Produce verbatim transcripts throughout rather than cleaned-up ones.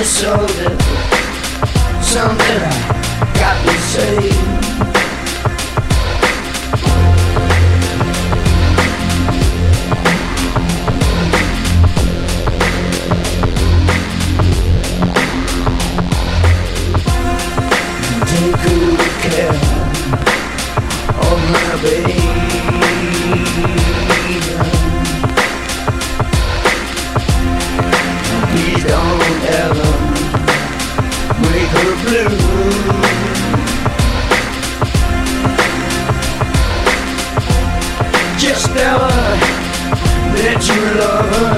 so different. Something I got to say. Take good care of my baby. Please don't ever make her blue. Just tell her that you love her.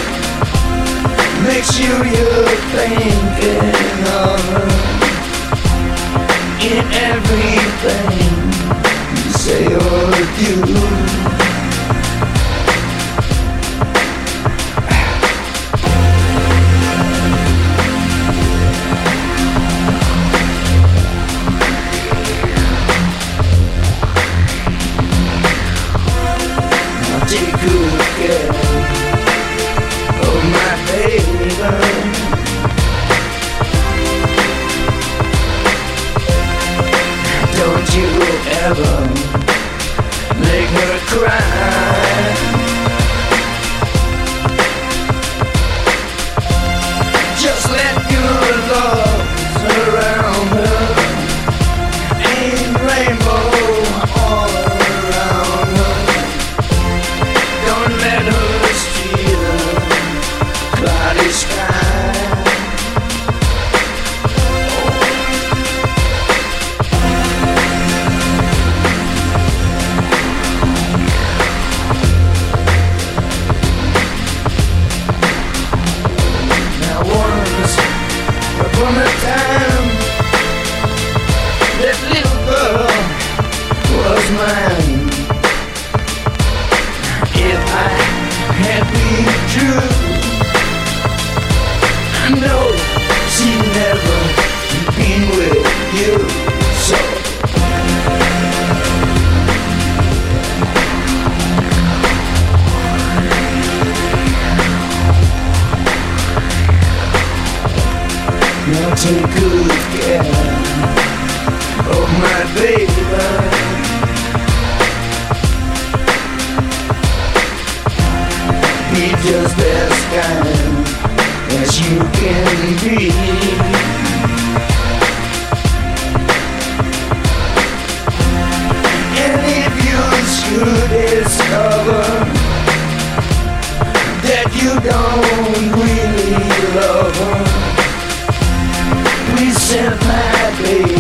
Make sure you're thinking of her in everything you say or do. Take good care of my baby. Don't you ever make her cry. Just let your love surround her. Ain't rainbow all around her. Don't let her steal a cloudy sky. Now once upon a time, that little girl was mine. If I had been true, I know she'd never been with you. So now take good care of my baby. Be just as kind as you can be. And if you should discover that you don't really love her, please send my baby